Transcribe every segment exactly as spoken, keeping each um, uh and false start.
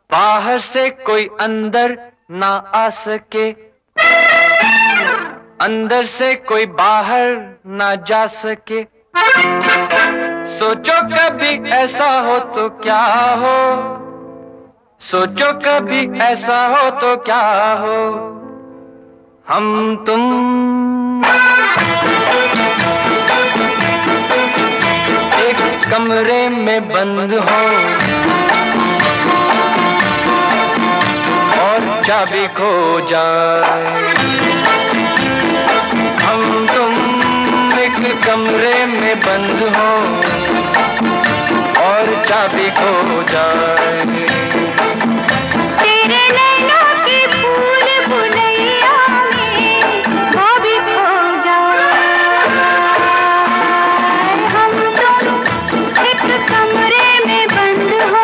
बाहर से कोई अंदर ना आ सके, अंदर से कोई बाहर ना जा सके। सोचो कभी ऐसा हो तो क्या हो, सोचो कभी ऐसा हो तो क्या हो। हम तुम एक कमरे में बंद हो और चाबी खो जाए। हम तुम एक कमरे में बंद हो और चाबी खो जाए। तेरे नैनों की फूल भुलैया में वो भी खो जाए। हम तुम एक कमरे में बंद हो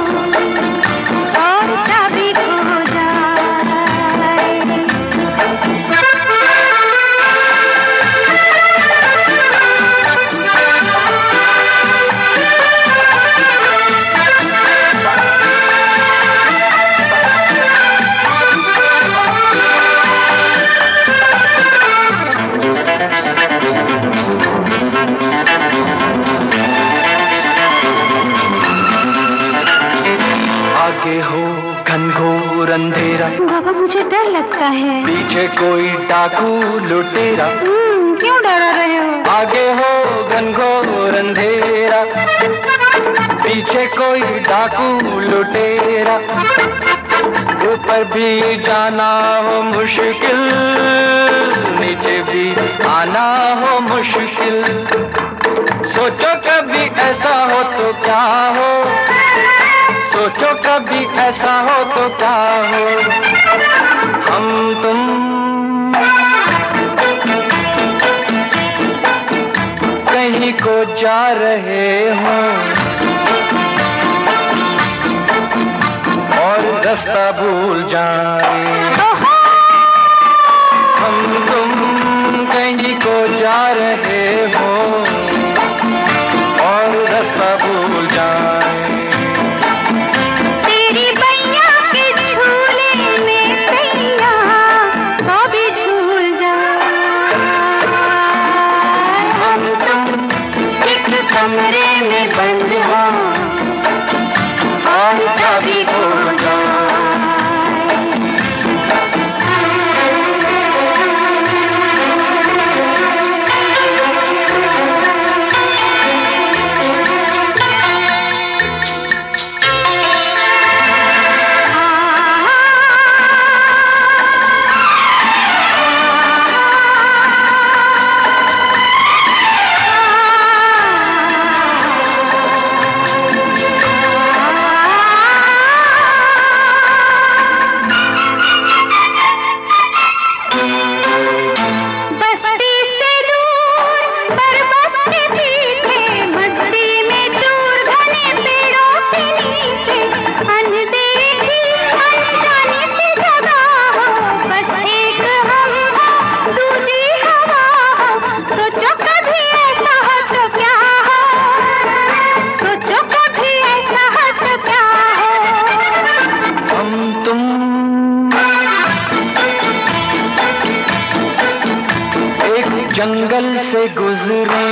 और चाबी खो जाए। आगे हो घनघोर अंधेरा, बाबा मुझे डर लगता है। पीछे कोई डाकू लुटेरा। हम्म, क्यों डरा रहे हो? आगे हो घनघोर अंधेरा, पीछे कोई डाकू लुटेरा। ऊपर भी जाना हो मुश्किल, नीचे भी आना हो मुश्किल। सोचो कभी ऐसा हो तो क्या हो, सोचो कभी ऐसा हो तो क्या हो। हम तुम कहीं को जा रहे हो और रास्ता भूल जाए। हम तुम कहीं को जा रहे हो और रास्ता भूल जाए। तेरी बैया के झूले में सैया वो भी झूल जाए। हम तुम एक कमरे में बंद हो और चाबी खो जाए। जंगल से गुजरे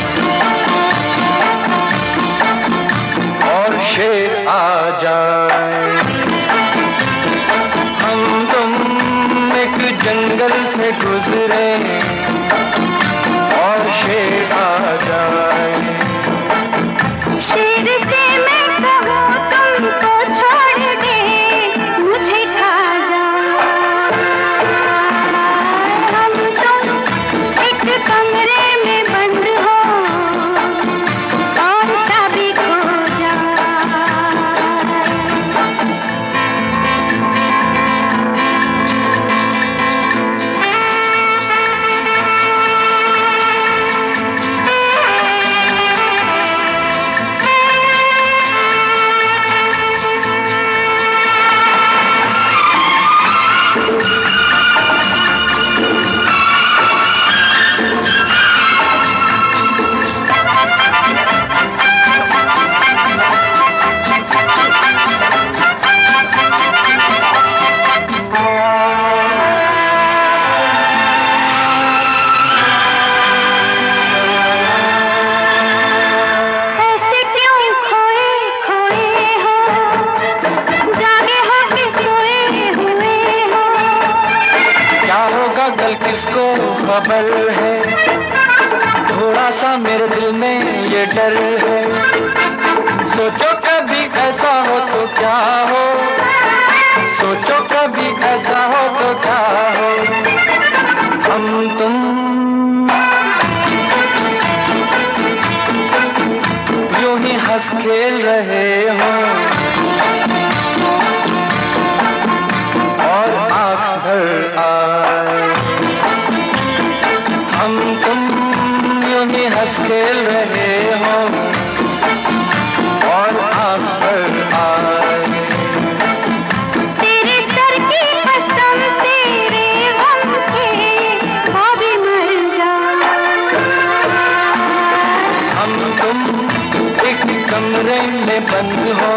और शेर आ जाए। हम तुम एक जंगल से गुजरे और शेर आ जाए। शेर से मैं कहूँ तुमको छोड़ दे, मुझे खा जाए। हम तुम एक कमरे में बंद हो और चाबी खो जाए। खबर है, थोड़ा सा मेरे दिल में ये डर है। सोचो कभी ऐसा हो तो क्या हो, सोचो कभी ऐसा हो तो क्या हो। हम तुम यूं ही हंस खेल रहे हो और आँख भर आए। हम तुम यूं ही हंस खेल रहे हो और आँख भर आए। तेरे सर की कसम तेरे गम से अभी मर जाए। हम तुम एक कमरे में बंद हो